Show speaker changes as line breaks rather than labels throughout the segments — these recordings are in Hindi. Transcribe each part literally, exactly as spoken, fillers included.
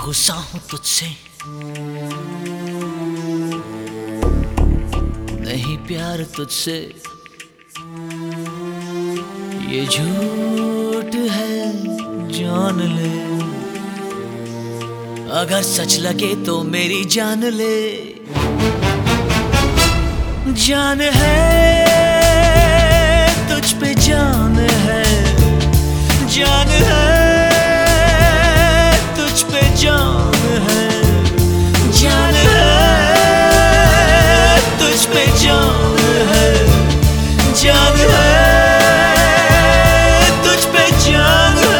बेगुस्सा हूं तुझसे, नहीं प्यार तुझसे, ये झूठ है जान ले। अगर सच लगे तो मेरी जान ले। जान है तुझ पे जान है, जान है तुझ पे जान है, जान है तुझ पे जान है, जान है तुझ पे जान है।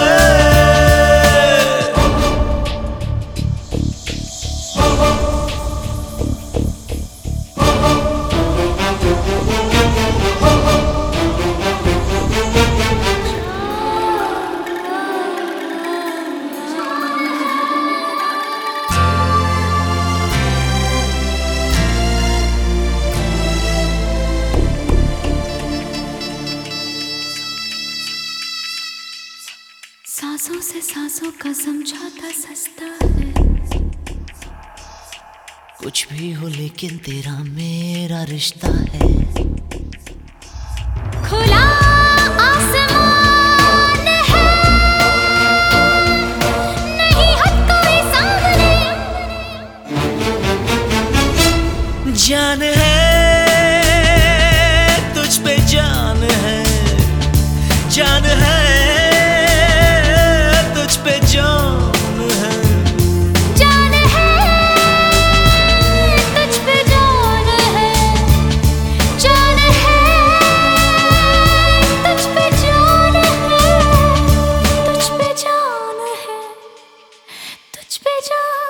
सांसों से सांसों का समझौता सस्ता है।
कुछ भी हो लेकिन तेरा मेरा रिश्ता है।
खुला आसमान है, नहीं हद कोई सामने।
जान है तुझ पे जान है, जान है तुझ पे जान है,
जान है तुझ पे जान है, जान है तुझ पे जान है, तुझ पे जान है, तुझ पे जान।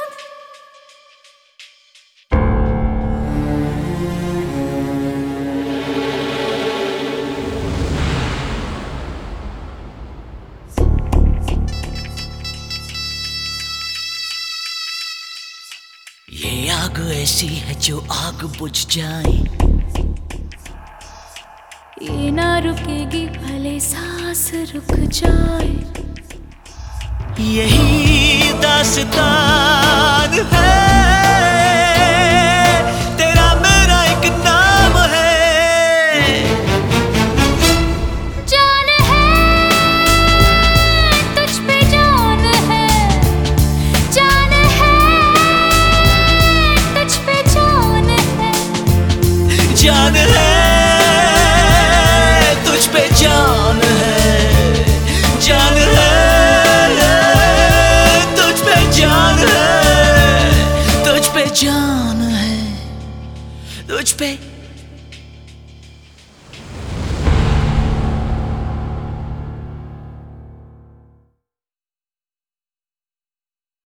ये आग ऐसी है जो आग बुझ जाए,
ये ना रुकेगी भले सांस रुक जाए।
यही दास्तान है, तेरा मेरा एक नाम है।
जान है तुझ पे जान है, जान है तुझ पे जान है,
जान है तुझ पे जान है, जान है तुझ पे जान है, तुझ पे जान है, तुझ पे